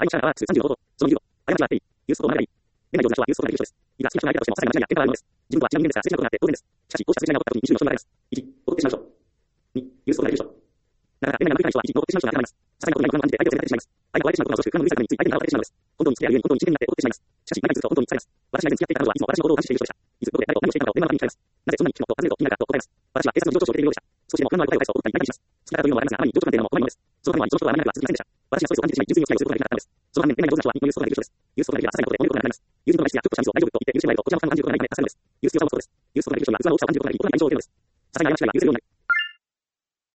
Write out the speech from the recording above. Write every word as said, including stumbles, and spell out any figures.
相手はさんじゅうのこと、その理由を、過ちはあっていい。ユースことを学び、恋愛上手な人はユースことができる人です。いが、好きな人が相手としても、さらに間違いや喧嘩があるのです。自分とは違う人間ですが、接しなことがあって当然です。しかし、こうした接し合いが起こった時に一種の症状があります。いち、怒ってしまう人。に、ユースことができる人。なかなか恋愛が無理な人は、いち、怒ってしまう人が当てはまります。些細なことに不安を感じて相手を責めてしまいます。相手が壊れてしまうことが恐縮、不安の無理さについ相手に腹を立ててしまうのです。本当に付き合いがゆえに本当に真剣になって怒ってしまいます。しかし、中にすると本当に疲れます。私が以前付き合っていた彼女はいつも私の行動を監視している人でした。いつどこで誰と何をしていたのかを電話の中に聞かれます。なぜそんなに聞くのと尋ねると気になるかと答えます。私は警察の事情聴取を受けているようでした。少しでも不安のある答えを返すと怒ったり泣いたりします。好きだからというのもわかりますが、あまりに情緒不安定なのも怖いものです。そのためには一度とは何々は続きませんでした。私はストレスを感じてしまい、純粋にお付き合いをすることができなかったのです。その反面、恋愛が上手な人はみんなユースことができる人です。ユースことができれば些細なことで褒めることがなくなります。友人との話やちょっとしたミスを大丈夫と言って許してもらえると、こちらも負担を感じることがないため助かるのです。ユース強さを持つことです。ユースことができる人には器を大きく感じることがない、怒らない愛情を得るのです。些細な過ちが許せるようになる。